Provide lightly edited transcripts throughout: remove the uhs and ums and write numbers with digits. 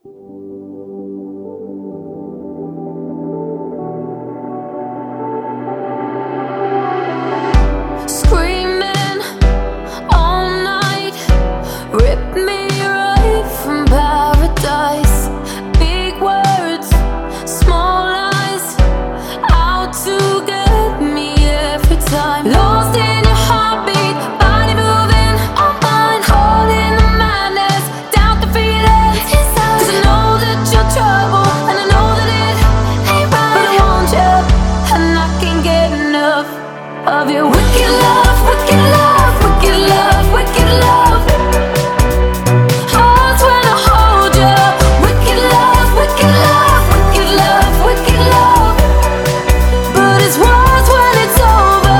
Screaming all night, rip me right from paradise. Big words, small lies, out to get me every time. Lost in your heartbeat, body moving on mine, caught in the madness, doubt the feelings inside. 'Cause I know that you're trouble, and I know that it ain't right, but I want you, and I can't get enough of your wicked love, wicked love, wicked love, wicked love. Hurts when I hold you. Wicked love, wicked love, wicked love, wicked love. But it's worse when it's over.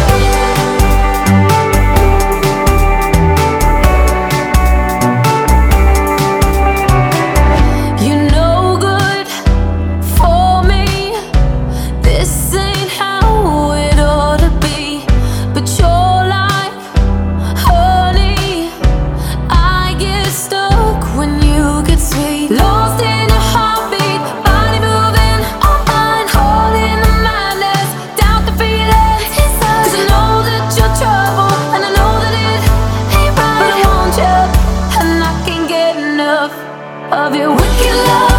You're no good for me. This ain't how it ought to be. But you're like honey, I get stuck when you get sweet. Lost in your heartbeat, body moving on mine, caught in the madness, doubt the feelings inside. 'Cause I know that you're trouble, and I know that it ain't right, but I want you, and I can't get enough of your wicked love.